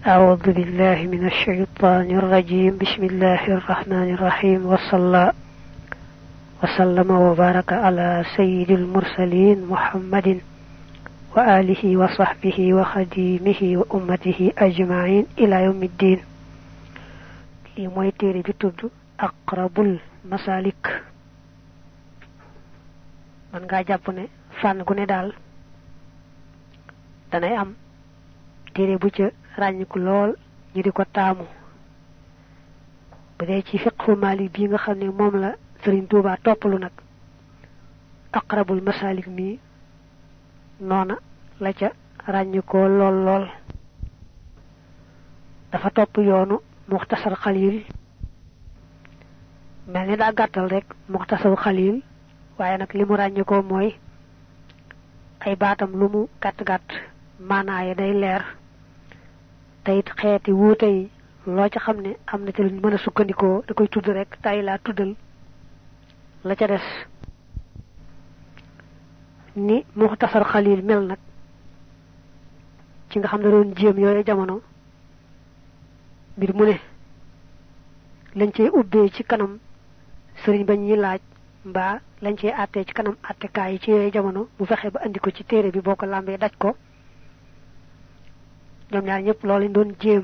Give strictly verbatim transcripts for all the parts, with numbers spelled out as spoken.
أعوذ بالله من الشيطان الرجيم بسم الله الرحمن الرحيم وصلى وسلم وبارك على سيد المرسلين محمد وآله وصحبه وخديمه وأمته أجمعين إلى يوم الدين. li moy téré bi tuddu aqrabul masalik. man nga japp ne fan gu ne dal danay am téré bu ci rañiku lool ñu di ko taamu bu dee ci fiqhu malik bi nga xam ne moom la Sëriñ Tuubaa toppalu nag aqrabul masalik mi noona la ca ràññikoo lool lool dafa topp yoonu muxtasar xalil mel ni daa gàttal rek muxtasar xalil waaye nag li mu ràññikoo mooy ay baatam lu mu gàtt gàtt maanaaye day leer tayit xeeti wuute yi loo ca xam ne am na ci luñ mën a sukkandikoo da koy tudd rek tay laa tuddal la ca des ni muxtasar xalil mel nag ci nga xam ne doon jéem yooyu jamono mbir mu ne lañ cey ubbee ci kanam sëriñ ba ñuy laaj mbaa lañ cey àttee ci kanam àttekaay yi ci yooyu jamono bu fexe ba andi ko ci téere bi boo ko làmbee daj ko ñoom ñaar ñëpp loolu lañ doon jéem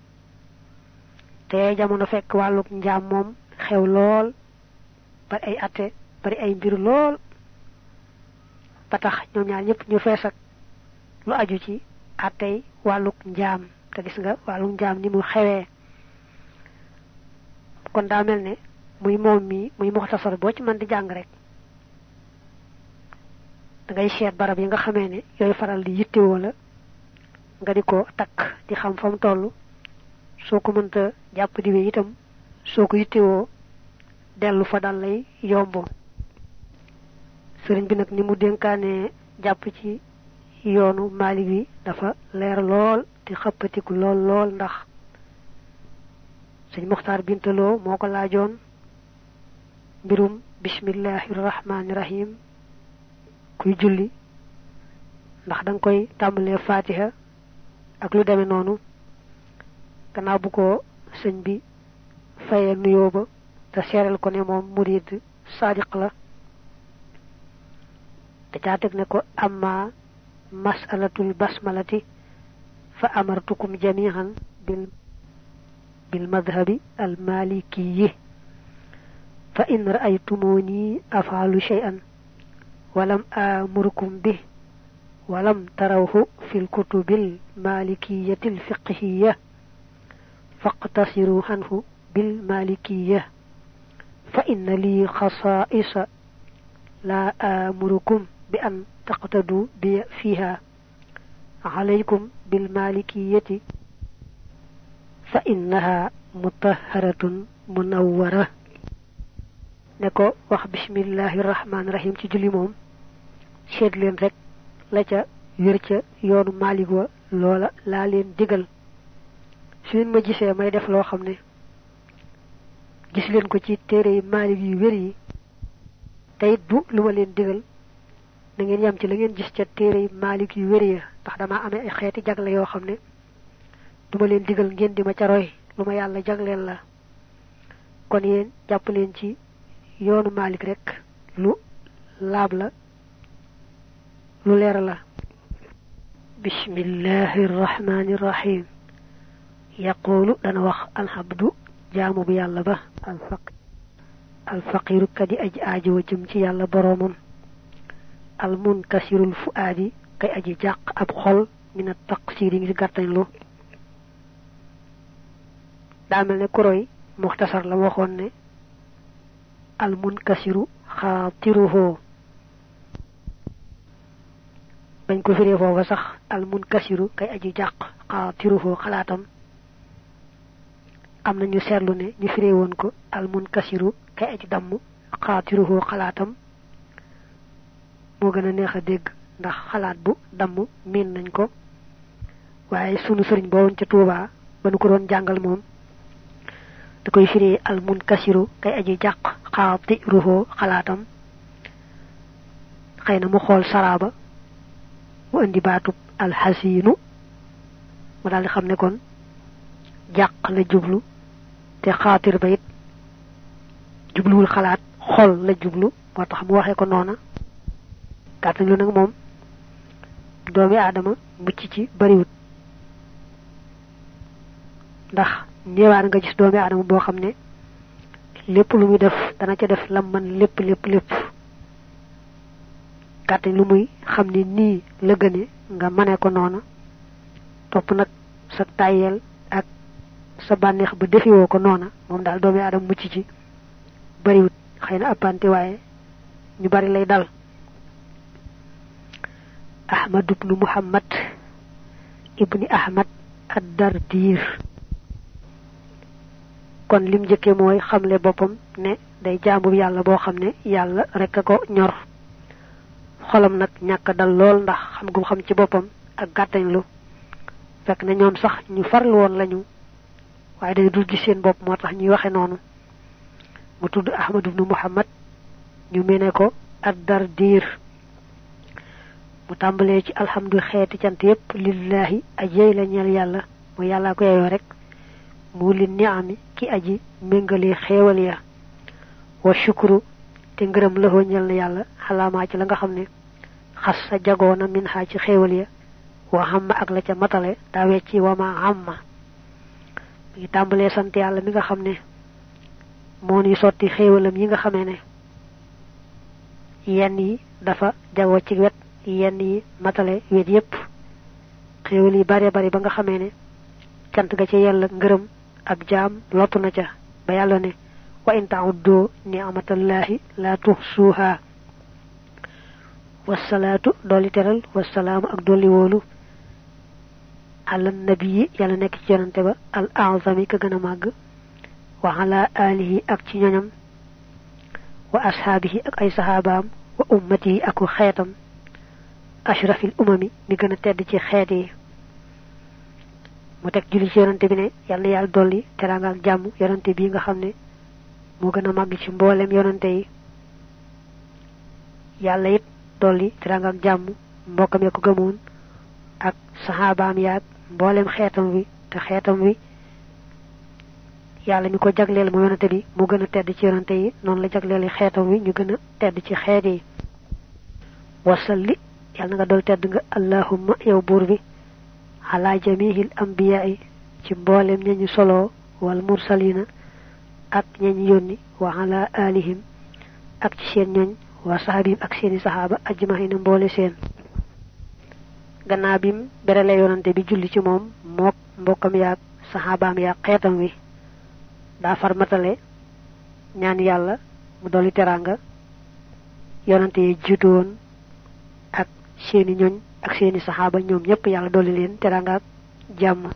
te jamono fekk wàlluk njaam moom xew lool bari ay atte bari ay mbir lool ba tax ñoom ñaar ñëpp ñu fees ak lu aju ci attey wàlluk njaam te gis nga wàlluk njaam ni mu xewee kon daa mel ne muy moom mi muy muxtasar boo ci mën di jàng rek da ngay seet barab yi nga xamee ne yooyu faral di yittewoo la nga di ko takk di xam fa mu toll soo ko mënta jàpp di wéy itam soo ko yittewoo dellu fa dal lay yomb sëriñ bi nag ni mu dénkaane jàpp ci yoonu Maalik wi dafa leer lool di xëppatiku lool lool ndax sëñ Muxtaar Bintaloo moo ko laajoon mbirum bismillahi rahmaani rahim kuy julli ndax danga koy tàmbalee fatiha ak lu demee noonu gannaaw bu ko sëñ bi fayee nuyoo ba te seeral ko ne moom murid sadiq la da caa teg ne ko amma mas'alatul basmalati fa amartukum jami'an bil bil madhhabi al malikiyyi fa in ra'aytumuni af'alu shay'an wa lam amurkum bih wa lam tarawhu fil kutubil malikiyyatil fiqhiyyah faqtasiru anhu bil malikiyyah fa inna li khasa'isa la amurukum bi an taqtadu bi fiha alaykum bil malikiyyati fa innaha mutahharatun munawwara ne ko wax bismillahir rahmanir rahim ci julli moom seet leen rek la ca wér ca yoonu Maalik wa loola laa leen digal su leen ma gisee may def loo xam ne gis leen ko ci téere yi Maalik yu wér yi te it du lu ma leen digal da ngeen yam ci la ngeen gis ca téere yi Maalik yu wér ya ndax damaa amee ay xeeti jagle yoo xam ne du ma leen digal ngeen di ma ca roy lu ma yàlla jagleel la kon yéen jàpp leen ci yoonu Maalik rek lu laab la lu leer la bismillahir rahmanir rahim yaqulu dana wax alhabdu jaamu bi yàlla ba alfaq alfaqiru kadi aji aajo jëm ci yàlla boroomam almunkasirul fuaadi kay aji jàq ab xol min at-taqsir ngi gàttañ lu daa mel ne kuroy muxtasar la waxoon ne almunkasiru xaatiruhu bañ ko firee foofa sax al munkasiru kay aji jàq xaatiruhu xalaatam am na ñu seetlu ne ñu firee woon ko al munkasiru kay aji damm xaatiruhu xalaatam moo gën a neex a dégg ndax xalaat bu damm miin nañ ko waaye sunu sëriñ boowoon ca Tuubaa ba nu ko doon jàngal moom da koy firee al munkasiru kay aji jàq xaatiruhu xalaatam xëy na mu xool saraaba mu andi baatub alxasiinu mu daal di xam ne kon jàq la jublu te xaatir ba it jubluwul xalaat xol la jublu moo tax mu waxee ko noona gàttañ lu nag moom doomi aadama mucc ci bariwut ndax néewaan nga gis doomi aadama boo xam ne lépp lu muy def dana ca def lam man lépp lépp lépp gàttañ lu muy xam ne nii la gëne nga mane ko noona topp nag sa tayel ak sa bànneex ba defiwoo ko noona moom daal doomi aadama mucc ci bariwut xëy na appante waaye ñu bari lay dal ahmad ibnu muhammad ibni ahmad ad-dardir kon lim jëkke mooy xamle boppam ne day jaamu yàlla boo xam ne yàlla rek a ko ñor xolam nag ñàkk dal lool ndax xam gu xam ci boppam ak gàttañ lu fekk na ñoom sax ñu farlu woon lañu waaye day dul gis seen bopp moo tax ñuy waxe noonu mu tudd ahmad ibnu muhammad ñu mene ko ad-dardir mu tàmbalee ci alhamdu xeeti cant yépp lillahi ajey la ñeel yàlla mu yàlla ko yeyoo rek mu li ni'ami ki aji méngale xéewal ya wa shukru te ngërëm la ñeel na yàlla xalaamaa ci la nga xam ne xas sa jagoona min xaa ci xéewal ya wa xamma ak la ca matale daa wecci wa ma xamma mi tàmbalee sant yàlla mi nga xam ne moo ni sotti xéewalam yi nga xamee ne yenn yi dafa jagoo ci wet yenn yi matale wet yépp xéewal yi bare bare ba nga xamee ne cant ga ci yàlla ngërëm ak jaam lottu na ca ba yàlla ne wa in ta'uddu ni'matallahi la tuhsuha wassalatu doli teral wassalamu ak doli wolu ala nabi yàlla nekk ci yonante ba al a'zami ka gëna màgg wa ala alihi ak ci ñoñam wa ashabihi ak ay sahabaam wa ummati ak xeetam ashrafil umami mi gëna tedd ci xeet yi mu tek julli ci yonante bi ne yalla yalla dolli teranga ak jamm yonante bi nga xamne mo gëna mag ci mbolem yonante yi yalla it dolli teranga ak jamm mbokam ya ko gëmoon ak sahabaam yaak mbolem xeetam wi te xeetam wi yalla mi ko jagleel mo yonante bi mo gëna tedd ci yonante yi non la jagleel xeetam wi ñu gëna tedd ci xeet yi wasalli yalla nga dol tedd nga allahumma yow bur bi ala jamihil anbiya'i ci mbolem ñi solo wal mursalina ak ñi yoni wa ala alihim ak ci seen ñoñ wa sahabim ak seeni sahaba ajma'ina mbole seen ganna bim berele yonante bi julli ci mom mok mbokam yaak sahabaam ya xeetam wi da far matale ñaan yalla mu doli teranga yonante yi jitu won ak seeni ñoñ ak seeni sahaba ñoom ñepp yalla doli leen teranga ak jamm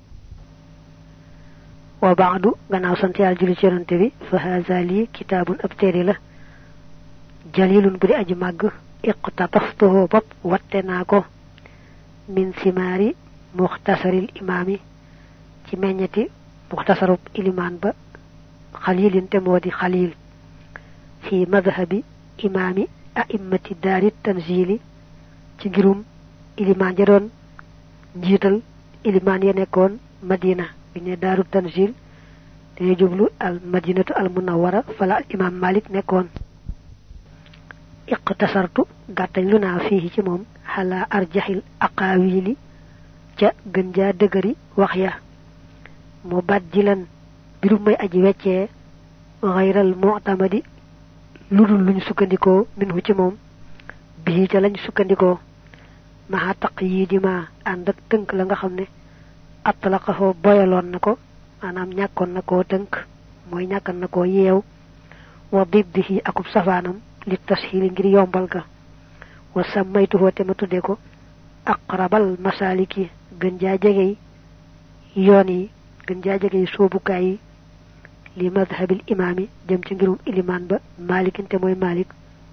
wa ba'du gannaaw sant yalla julli ci yonante bi fa hadha li kitabun abtari la jalilun buri aji mag iqtataftuhu bab wattena ko min simari mukhtasaril imami ci meññati mukhtasarub iliman ba khalilin te modi khalil fi madhhabi imami a'immati darit tanzili ci girum iliman ja doon jiital iliman ya nekkoon madina bi ne daaru tanzil dañu jublu al madinatu al munawwara fala imam malik nekkoon iqtasartu gàttañ lu naa fii ci moom xala arjaxil aqaawili ca gën jaa dëgëri wax ya mu baddilan birum may aji weccee xayral mu'tamadi ludul luñ sukkandikoo minhu ci moom bii ca lañ sukkandikoo maha taqyidi ma ànd ak tënk la nga xam ne atlaqahu boyaloon na ko maanaam ñàkkoon na koo tënk mooy ñàkkan na koo yeew wa diddihi akub safaanam li tashil ngir yombal ga wa samaytuhu te ma tudde ko aqrabal masaliki gën jaa jegey yoon yi gën jaa jegey soobukaay yi li madhhabil imami jëm ci ngirum iliman ba malikin te mooy malik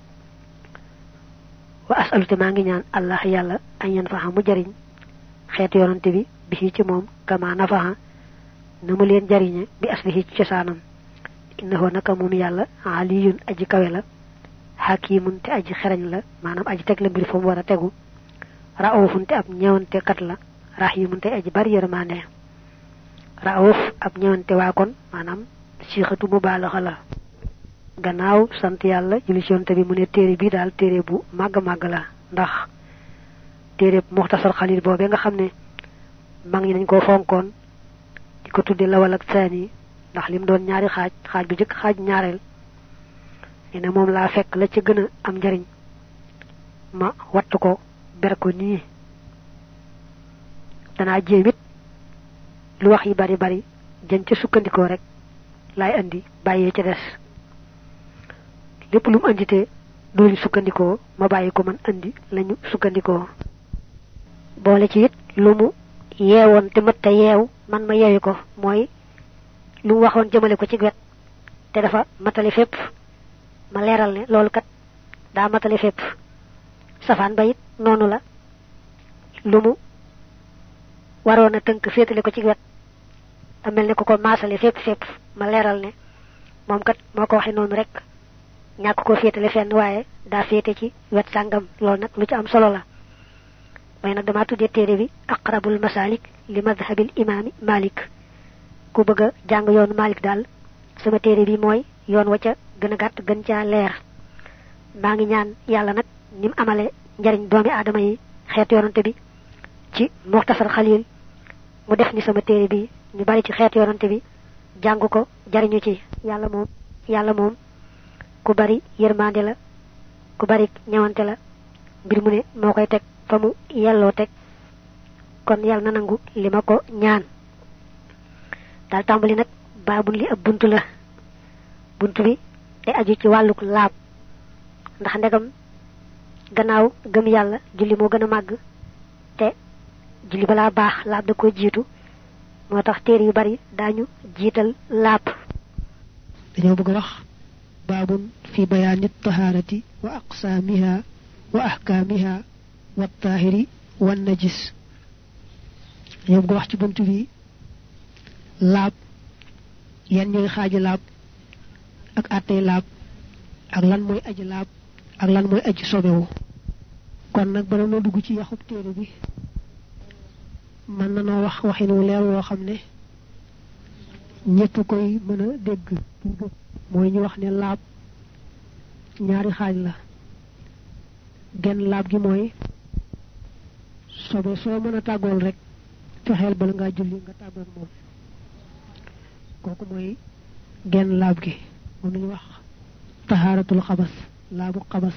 wa as'alu te maa ngi ñaan allah yàlla an yanfaha mu jariñ xeet yonante bi bi ci moom kama nafaha na mu leen jariñe bi aslihi ci cosaanam innahu naka moom yàlla aliyun aji kawe la hakimun te aji xerañ la maanaam aji teg la mbir fa mu war a tegu ra'ufun te ab ñewante kat la rahimun te aji bari yermane rauf ab ñewante wa kon manam siixatu mubalagha la gannaaw sant yalla julli ci yonte bi mu ne téré bi dal téré bu mag mag la ndax téré muxtasar khalil bobé nga xamné mag ñi dañ ko fonkon diko tuddé lawal ak saani ndax lim doon ñaari xaaj xaaj bi jëk xaaj ñaarel ene mom la fekk la ci gëna am jariñ ma wattu ko ber ko ni dana jéemit lu wax yi bari bari jën ci sukkandiko rek lay andi bayé ci dess lepp lu mu andité dooli sukkandiko ma bayiko man andi lañu sukkandiko boole ci it lu mu yeewon te matta yeew man ma yeewi ko moy lu waxon jëmele ko ci wet te dafa matali fépp ma leral ne loolu kat daa matali fépp safaan bayit noonu la lu mu waroon a tënk féetale ko ci wet da mel ne ko ko maasale fépp fépp ma leral ne moom kat moo ko waxe noonu rek ñàkk ko féetale fenn waaye daa féete ci wet sàngam loolu nag lu ci am solo la may nag dama tuddee téere bi aqrabul masalik li madhabil imam malik ku bëgg jàng yoonu malik daal sama téere bi mooy yoon wa ca gën a gàtt gën caa leer maa ngi ñaan yàlla nag nim amale njariñ doomi aadama yi xeet yoonante bi ci muxtasar khalil mu def ni sama téere bi ñu bari ci xeet yoonante bi jàng ko jariñu ci yàlla moom yàlla moom ku bari yermande la ku bari ñewante la mbir mu ne mo koy tek famu yello tek kon yalla na nangu lima ko ñaan dal tambali nak babul li ab buntu la buntu bi te aju ci waluk laab ndax ndegam gannaaw gëm yalla julli mo gëna mag te julli bala baax laab da ko jitu motax téere yu bari dañu jital laab dañu bëgg wax باب في بيان الطهارة وأقسامها وأحكامها والطاهر والنجس يبقى واحد بنتو بي لاب يعني خاج لاب أك أتي لاب أك لان موي أج لاب أك لان موي أج صوبيو كون نك بلا نو دوجو سي ياخوب تيري بي man na wax waxinu leer wo xamne ñepp koy mëna dégg moy ñu wax ne laab ñaari xaaj la genn laab gi mooy sobe soo mën a tàggool rek fexeel bala ngaa julli nga tàggoog moom kooku mooy genn laab gi moom lañu wax taharatul xabas laabu xabas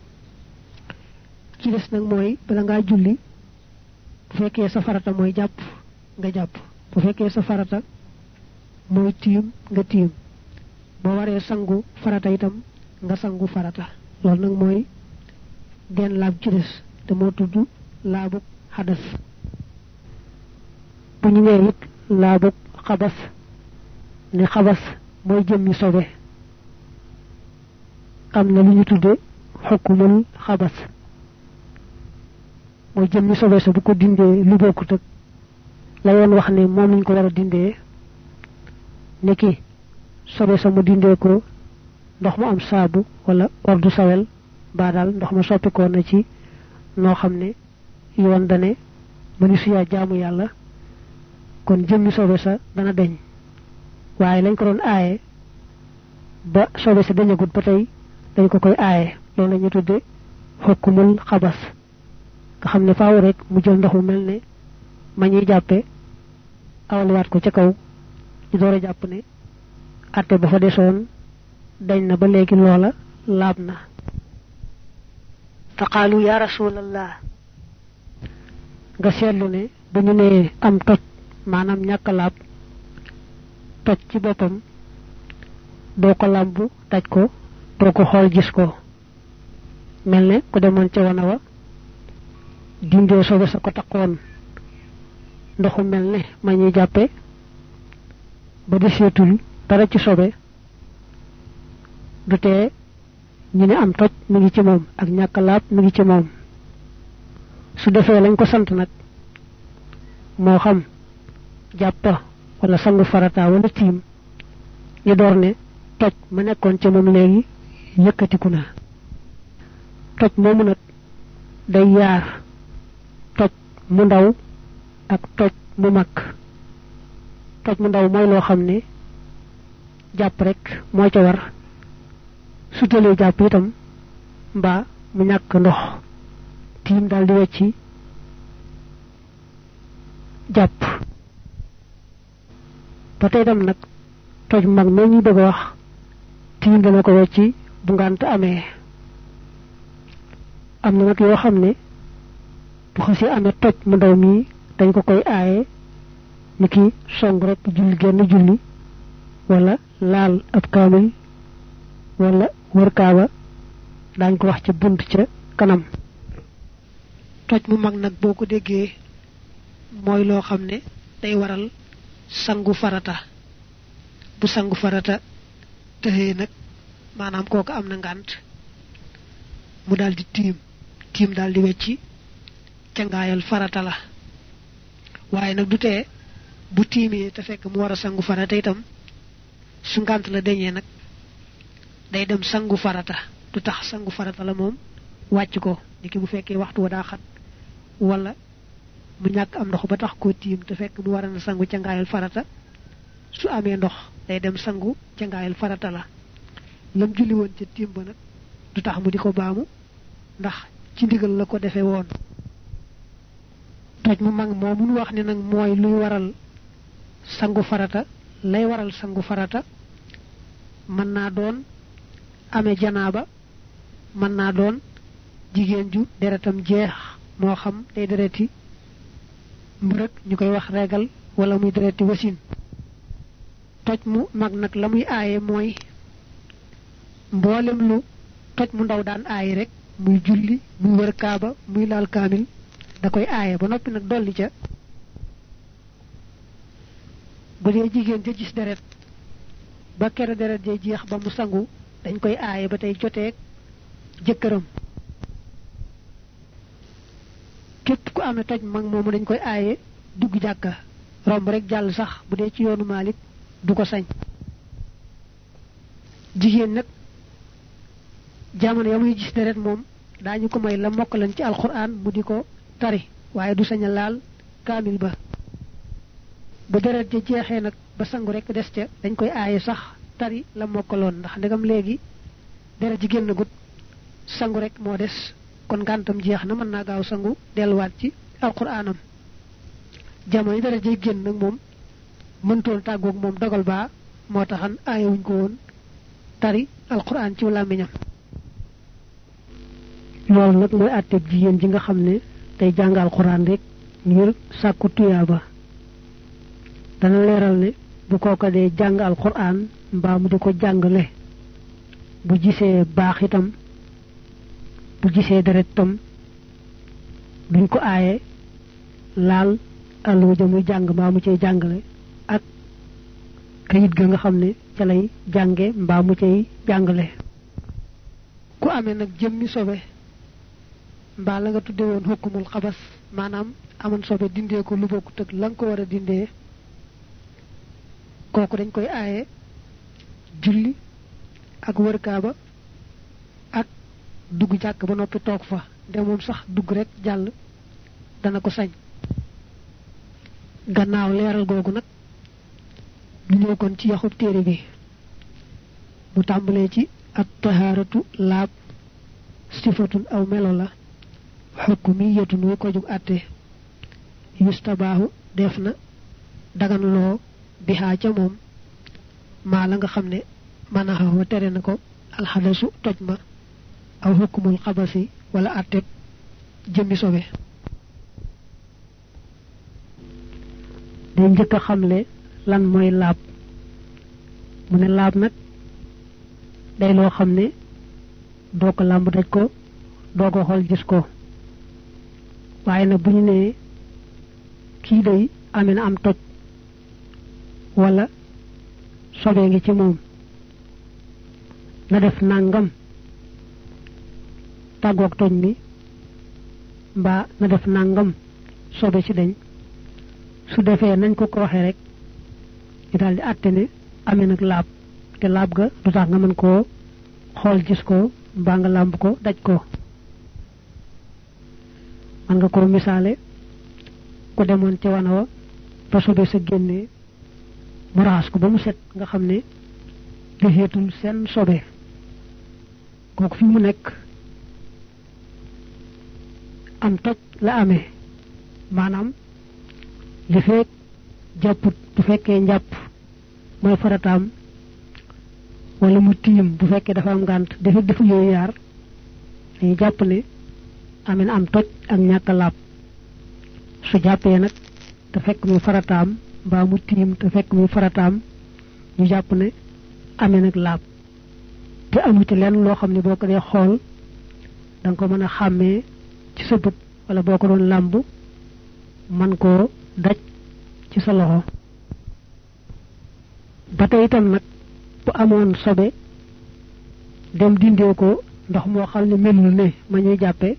ci des nag mooy bala ngaa julli bu fekkee sa farata mooy jàpp nga jàpp bu fekkee sa farata mooy tiim nga tiim bo waré sangu farata itam nga sangu farata lool nak moy den laab ci dess te mo tuddu laabu hadas bu ñu né it laabu xabas ni xabas moy jëmmi sobe am na lu ñu tuddé hukumul xabas moy jëmmi sobe sa bu ko dindé lu bokkut ak la yoon wax ne mom lañ ko wara dindé niki sobe sa mu dindé ko ndox mu am saabu wala ordu sawel ba dal ndox ma soppi ko na ci no xamné yoon dané mëni suya jaamu yalla kon jëmmi sobe sa dana deñ waye lañ ko don ayé ba sobe sa dañagut ba tay dañ ko koy ayé loolu lañu tuddé hukumul khabas nga xamné faaw rek mu jël ndox mu melné ma ñuy jappé awal waat ko ci kaw ci doora japp né até ba fa desoon dañ na ba légui loola laabna faqalu ya rasulallah nga seetlu ne dañu ne am toj manam ñàkk laab toj ci boppam doo ko lambu taj ko doo ko xool gis ko mel ne ku demoon ca wana wa dindee sobe sa ko takkoon ndoxu mel ne ma ñuy jàppe ba deseetul dara ci sobe du tee ñu ne am toj mi ngi ci moom ak ñàkk laab mi ngi ci moom su defee lañ ko sant nag moo xam jàppa wala sangu farata wala tiim ñu door ne toj ma nekkoon ca moom léegi yëkkatiku na toj moomu nag day yaar toj mu ndaw ak toj mu mag toj mu ndaw moy lo xamne japp rek mo ca war su tele japp itam ba mu ñak ndox tim dal di wacci japp patay dam nak toj mag me ñi bëgg wax tim dana ko wacci bu ngant amé am na nak yo xamne bu xasse amé toj mu ndaw mi dañ ko koy ayé niki song rek julli genn julli wala laal ab kamil wala wër kaaba dañ ko wax ci bunt ci kanam toj mu mag nak boko déggé moy lo xamné day waral sangu farata bu sangu farata téxé nak manam koku amna ngant mu daldi tim tim daldi wécci ca ngaayal farata la waye nak du té bu timé té fekk mu wara sangu farata itam su ngant la dañé nak day dem sangu farata du tax sangu farata la mom wacc ko niki bu fekke waxtu wa da xat wala mu ñak am ndox ba tax ko tim te fekk mu wara na sangu ci ngaayal farata su amé ndox day dem sangu ci ngaayal farata la lam julli won ci tim ba nak du tax mu diko baamu ndax ci ndigal la ko defé won toj mu mag momu wax ni nak moy luy waral sangu farata lay waral sangu farata man na doon amé janaba man na doon jigen ju deretam jeex mo xam day dereti mbeurek ñukoy wax regal wala muy dereti wasin toj mu mag nak lamuy ayé moy mbolem lu toj mu ndaw daan ayé rek muy julli muy wër kaaba muy laal kamil da koy ayé ba nopi nak dolli ca bu dé jigen ja gis deret ba kéré deret jey jeex ba mu sangu dañ koy ayé ba tay joté jëkkëram képp ku amé toj mag momu dañ koy ayé dugg jakka romb rek jall sax bu dé ci yoonu malik du ko sañ jigen nak jamono yamuy gis deret mom dañu ko may la mokkalan ci alquran mu diko tari waye du saña laal kamil ba bu deret ji jeexé nak ba sangu rek dess ca dañ koy ayé sax tari la mokkalon ndax ndegam légui deret ji genn gut sangu rek mo dess kon gantam jeex na man na gaaw sangu delwat ci alquranam jamono deret ji genn nak mom mëntol tagok mom dogal ba mo taxan ayé wuñ ko won tari alquran ci lamiñam lool nak moy atté jigen ji nga xamné tay jang alquran rek ngir sakku tuyaba dana leral ne bu koko dé jang alquran mba mu diko jangale bu gisé bax itam bu gisé deret tam duñ ko ayé laal allu jamu jang ba mu cey jangale ak kayit ga nga xamné ca lay jangé mba mu cey jangale ku amé nak jëmmi sobé mba la nga tuddé won hukumul khabas manam amon sobé dindé ko lu bokku tek lang ko wara dindé koku dañ koy ayé julli ak wër kaaba ak dugg jakk ba nopi tok fa de mom sax dugg rek jall dana ko sañ gannaaw leral gogu nak ñu kon ci yaxub téré bi mu tambalé ci at taharatu lab sifatun aw melo la hukumiyatun wi ko jug atté yustabahu defna dagan lo biha ca mom ma la nga xamné manaha wa téré nako al hadasu tojma aw hukumul khabasi wala atté jëmmi sobé day njëkk xamlé lan moy lab mu ne lab nak day lo xamné do ko lamb daj ko do ko xol gis ko waye na buñu né ki day amena am toj wala sobé ngi ci mom na def nangam tagok toj mi ba na def nangam sobé ci dañ su defé nañ ko ko waxé rek ñu daldi atté né amé nak lab té lab ga du tax nga mën ko xol gis ko ba nga lamb ko daj ko man nga ko misalé ko demone ci wana wa ba sobé sa génné mu raxas ko ba mu set nga xam ne deseetul seen sobe kooku fi mu nekk am toj la amee maanaam li fekk jàpput bu fekkee njàpp mooy farataam wala mu tiim bu fekkee dafa am ngànt dafa defu yooyu yaar dañuy jàpp ne amee na am toj ak ñàkk laab su jàppee nag te fekk muy farataam mbaa mu tiim te fekk muy farataam ñu jàpp ne amee nag laab te amu ci lenn loo xam ne boo ko dee xool da nga ko mën a xàmmee ci sa bët wala boo ko doon làmb man koo daj ci sa loxo ba tey itam nag bu amoon sobe dem dindee ko ndox moo xam ne melul ne ma ñuy jàppe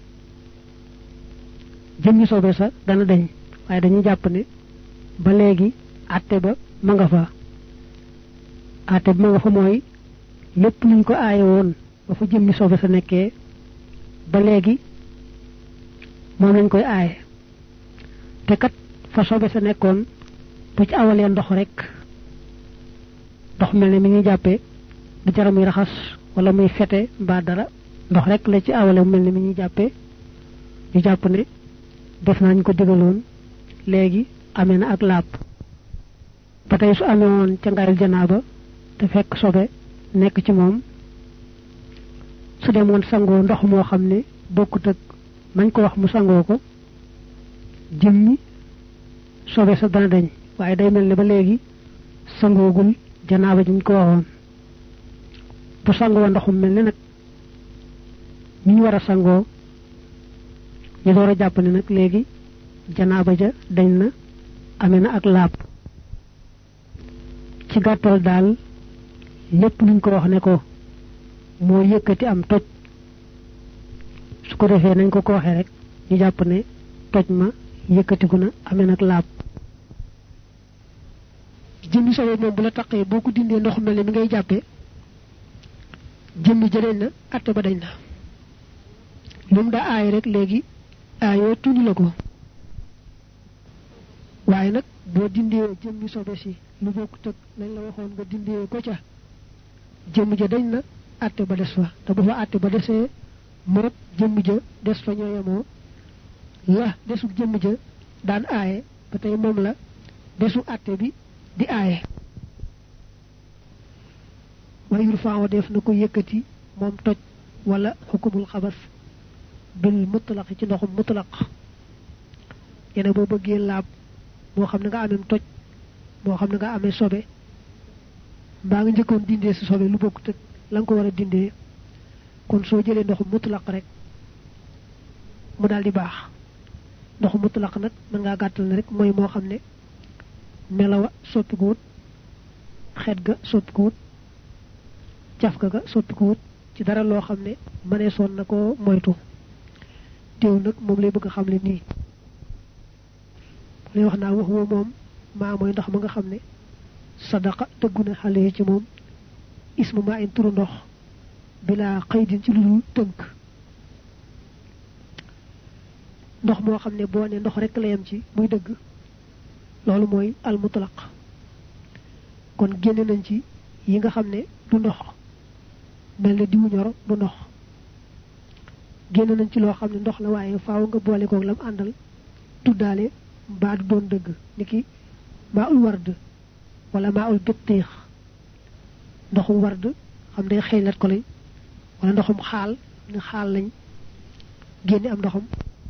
jëmmi sobe sa dana dañ waaye dañuy jàpp ne ba léegi àtte ba ma nga fa àtte bi ma nga fa mooy lépp luñ ko aaye woon ba fa jëmmi sobe sa nekkee ba léegi moom lañ koy aaye te kat fa sobe sa nekkoon bu ci awalee ndox rek ndox mel ne mi ñuy jàppee du jara muy raxas wala muy fete mbaa dara ndox rek la ci awale mel ne mi ñuy jàppee ñu jàpp ne def nañ ko digaloon léegi amee na ak laab ba tey su amee woon ca ngaayal janaaba te fekk sobe nekk ci moom su demoon sangoo ndox moo xam ne bokkut ak mañ ko wax mu sangoo ko jëmmi sobe sa dana dañ waaye day mel ne ba léegi sangoogul janaaba jiñ ko waxoon bu sangoo ndoxum mel ne nag ñu ñu war a sangoo ñu door a jàpp ne nag léegi janaaba ja dañ na amee na ak laab ci gàttal daal lépp luñ ko wax ne ko moo yëkkati am toj su ko defee nañ ko ko waxee rek ñu jàpp ne toj ma yëkkatiku na amee nag laab jëmmi sobe moom bu la taqee boo ko dindee ndox mel ne mi ngay jàppee jëmmi jëleen na atte ba dañ na lu mu daa aay rek léegi aayoo tuñu la ko waaye nag boo dindee jëmmi sobe si lu bokk tëg lañ la waxoon nga dindee ko ca jëmm ja dañ na atte ba des fa te bu fa atte ba desee moom jëmm ja des fa ñoo yemoo la desu jëmm ja daan aaye ba tey moom la desu atte bi di aaye wayul faaw def na ko yëkkati moom toj wala xukumul xabas bil mutlaq ci ndoxum mutlaq yene boo bëggee laab moo xam ne nga amee toj moo xam ne nga amee sobe mbaa nga njëkkoon dindee si sobe lu bokk tëg la nga ko war a dindee kon soo jëlee ndoxum mutlaq rek mu daal di baax ndoxum mutlaq nag mën ngaa gàttal ne rek mooy moo xam ne melawa soppi ko wut xet ga soppi ko wut cafka ga soppi ko wut ci dara loo xam ne mënee soon na ko moytu teew nag moom lay bëgg a xam le nii lay wax naa wax woo moom maa mooy ndox ma nga xam ne sadaqa tëggu na xale yi ci moom ismu maa in turu ndox bilaa xaydin ci lu dul tënk ndox moo xam ne boo ne ndox rek la yem ci muy dëgg loolu mooy al mutlaq kon génne nañ ci yi nga xam ne du ndox mel ne diwu ñor du ndox génne nañ ci loo xam ne ndox la waaye faaw nga boole koog lam àndal tuddaale mbaa du doon dëgg niki maa ul ward wala maa ul bittiix ndoxum ward xam day xëylat ko lañ wala ndoxum xaal ni xaal lañ génne am ndoxam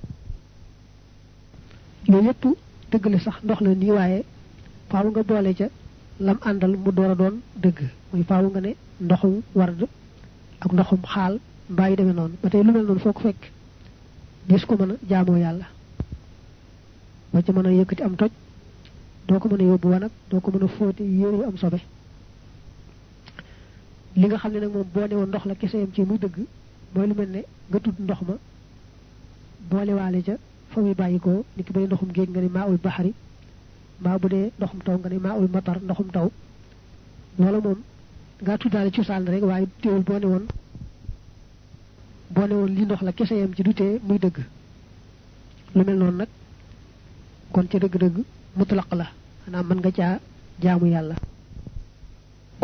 yooyu yëpp dëgg la sax ndox la nii waaye faaw nga boole ca lam àndal mu door a doon dëgg muy faaw nga ne ndoxum ward ak ndoxum xaal mbaa yi demee noonu ba tey lu mel noonu foo ko fekk gis ko mën a jaamoo yàlla ba ca mën a yëkkati am toj doo ko mën a yóbbu wanag doo ko mën a fóote yére yu am sobe li nga xam ne nag moom boo ne woon ndox la kese yam ci muy dëgg mooy lu mel ne nga tudd ndox ma boolewaale ca fa muy bàyyi ko ni ki bay ndoxum géej nga ne maa ul baxari mbaa bu dee ndoxum taw nga ne maa ul matar ndoxum taw loola moom ngaa tuddaale cosaan rek waaye teewul boo ne woon boo ne woon li ndox la kese yam ci du tee muy dëgg lu mel noonu nag kon ca dëgg-dëgg mutlaq la xanaa mën nga caa jaamu yàlla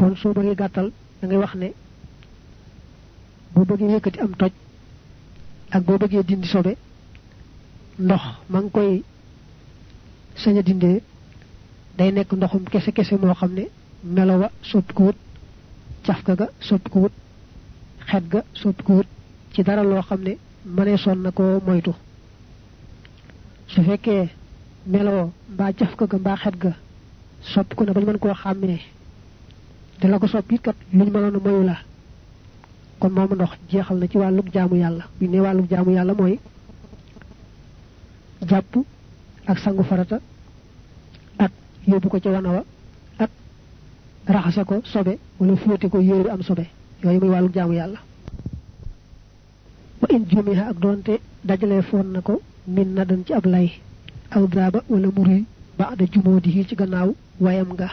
kon soo bëggee gàttal da ngay wax ne boo bëggee yëkkati am toj ak boo bëggee dindi sobe ndox ma ngi koy sañ a dindee day nekk ndoxum kese kese moo xam ne melowa soppi ko wut cafka ga soppi ko wut xet ga soppi ko wut ci dara loo xam ne mënee son na ko moytu su fekkee meloo mbaa cafka ga mbaa xet ga soppi ko na bañ mën koo xàmmee te la ko soppi kat luñ mënoon a moyu la kon moomu ndox jeexal na ci wàllug jaamu yàlla bu ne wàllug jaamu yàlla mooy jàpp ak sangu farata ak yóbbu ko ci wanawa ak raxasa ko sobe wala fóote ko yéeru am sobe yooyu muy wàllug jaamu yàlla wa in jumiha ak doonte dajale foon na ko min na dan ci ab lay aw daaba wala muri ba'da jumodihi ci gannaaw wayam nga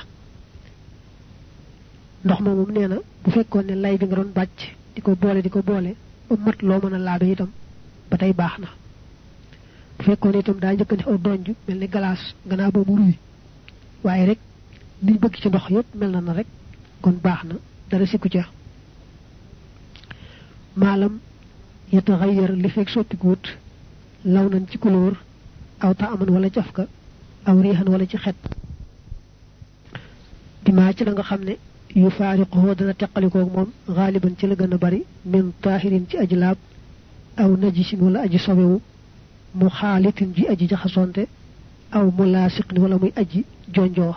ndox ma moom nee na bu fekkoon ne lay bi nga doon bàcc di ko boole di ko boole ba mat loo mën a laabe itam ba tey baax na bu fekkoon itam daa njëkk def aw donj mel ni glace gannaaw ba mu ruy waaye rek liñ bëgg ci ndox yépp mel na na rek kon baax na dara sikku ca maalam yataxayyar li fekk soppikuwut law nañ ci couleur aw ta aman wala cafka aw riixan wala ci xet dimaa ci la nga xam ne yu faariquhu dana teqalikoog moom xaaliban ci la gën a bari min taahirin ci aji laab aw najisin wala aji sobewu mu xaalitin ji aji jaxasonte aw mu laasiqni wala muy aji jonjoo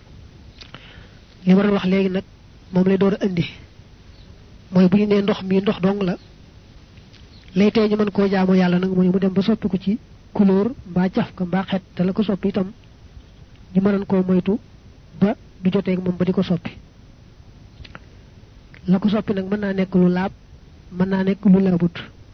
li ma doon wax léegi nag moom lay door a indi mooy bu ñu nee ndox mi ndox dong la lay tey ñu mën koo jaamu yàlla nag mooy mu dem ba soppiku ci couleur mbaa cafka mbaa xet te la ko soppi itam ñu mënoon koo moytu ba du joteeg moom ba di ko soppi la ko soppi nag mën naa nekk lu laab mën naa nekk lu laabut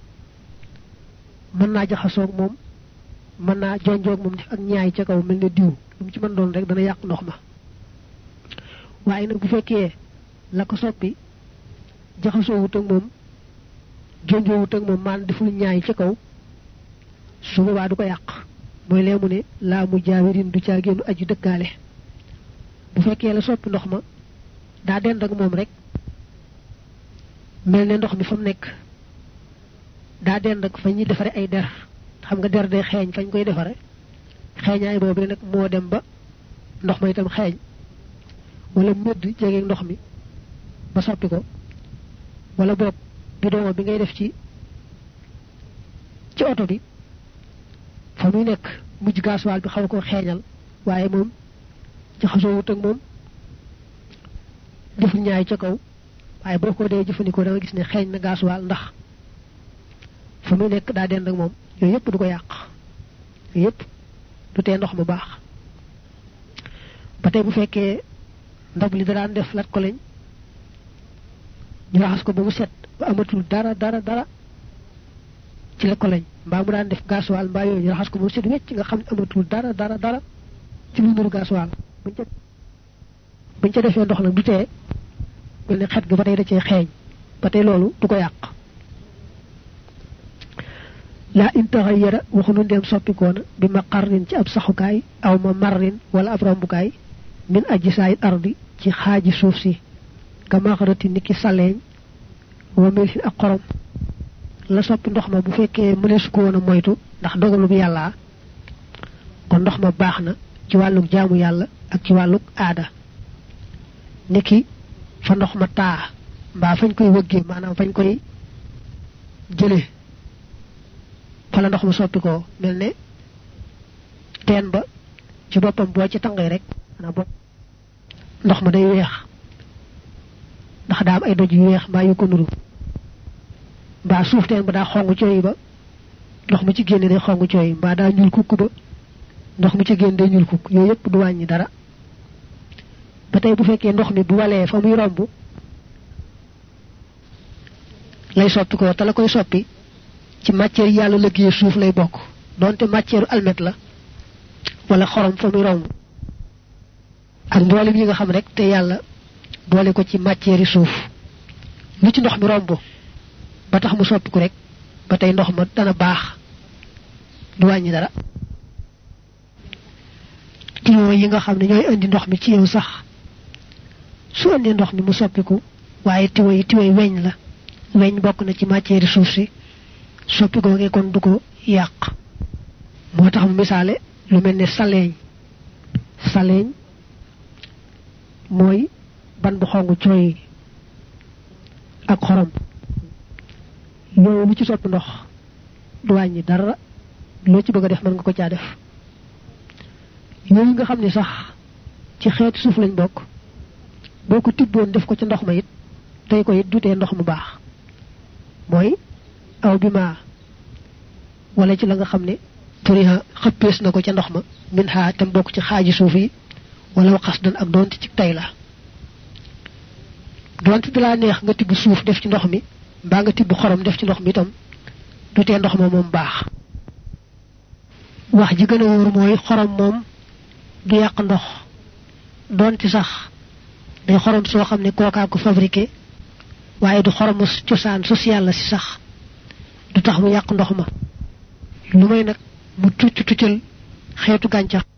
mën naa jaxasoog moom mën naa jonjoog moom def ak ñaay ca kaw mel ne diw lu mu ci mën doon rek dana yàq ndox ma waaye nag bu fekkee la ko soppi jaxasoowut ak moom jonjoowut ak moom maan deful ñaay ca kaw su boobaa du ko yàq mooy lee mu ne laa mu jaawirin du caa génnu aji dëkkaale bu fekkee la soppi ndox ma daa dend ak moom rek mel ne ndox mi fa mu nekk daa dend ak fa ñuy defare ay der xam nga der day xeeñ fañ koy defare xeeñaay boobu nag moo dem ba ndox ma itam xeeñ wala mëdd jege ndox mi ba soppi ko wala boog bidon bi ngay def ci ci oto bi fa muy nekk mujj gasoil bi xaw ko xeeñal waaye moom jaxasoo wut ak moom deful ñaay ca kaw waaye boo ko dee jëfandikoo da nga gis ne xeeñ na gasoil ndax fa muy nekk daa dend ak moom yooyu yëpp du ko yàq yooyu yëpp du tee ndox mu baax ba tey bu fekkee ndab li da daan def lat ko lañ ñu raxas ko ba mu set ba amatul dara dara dara ci la ko lañ mbaa mu daan def gasoil mbaa yooyu ñu raxas ko ba mu set wecc nga xam ne amatul dara dara dara ci lu nuru gasoil buñ ca buñ ca defee ndox nag du tee mel ne xet ga ba tey da cee xeeñ ba tey loolu du ko yàq laa in taxayyara waxunu ndem soppikoona bi ma qarrin ci ab saxukaay aw ma marrin wala ab rombukaay min aji saayit ardi ci xaaji suuf si ka maxarati niki saleeñ wa milhin ak xorom la soppi ndox ma bu fekkee mëneesu ko woon a moytu ndax dogalu bi yàlla kon ndox ma baax na ci wàlluk jaamu yàlla ak ci wàlluk aada niki fa ndox ma taa mbaa fañ koy wëggee maanaam fañ koy jëlee fa la ndox ma soppi ko mel ne teen ba ci boppam boo ci tangee rek ana bopp ndox ma day weex ndax daa am ay doj yu weex mbaa yu ko nuru mbaa suuf teen ba daa xong cooy ba ndox mu ci génne day xong cooy mbaa daa ñuul kukk ba ndox mu ci génne day ñuul kukk yooyu yëpp du wàññi dara ba tey bu fekkee ndox mi bu walee fa muy romb lay soppi ko te la koy soppi ci matière yàlla liggéey suuf lay bokk donte matière almet la wala xorom fa muy romb ak mboolem yi nga xam rek te yàlla boole ko ci matière yi suuf lu ci ndox mi romb ba tax mu soppiku rek ba tey ndox ma dana baax du wàññi dara tuyau yi nga xam ne ñooy indi ndox mi ci yow sax su andi ndox mi mu soppiku waaye tiwo yi tiwo weñ la weñ bokk na ci matière suuf si soppi googee kon du ko yàq moo tax mu misaale lu mel ne saleeñ saleeñ mooy ban bu xongu cooy ak xorom yooyu lu ci soppi ndox du wàññi dara loo ci bëgg a def mën nga ko caa def yooyu nga xam ne sax ci xeetu suuf lañ bokk boo ko tibboon def ko ci ndox ma it tey ko it dutee ndox mu baax mooy aw bi ma wala ci la nga xam ne turiha xëppees na ko ca ndox ma min xaa tam bokk ci xaaji suuf yi wala waxas dan ak doonte ci tay la doonte dala neex nga tibb suuf def ci ndox mi mbaa nga tibb xorom def ci ndox mi itam dutee ndox ma moom baax wax ji gën a wóor mooy xorom moom du yàq ndox doonte sax day xorom soo xam ne kookaa ko fabriqué waaye du xoromu cosaan social la si sax du tax mu yàq ndox ma lu may nag mu tucc tuccal xeetu gàncax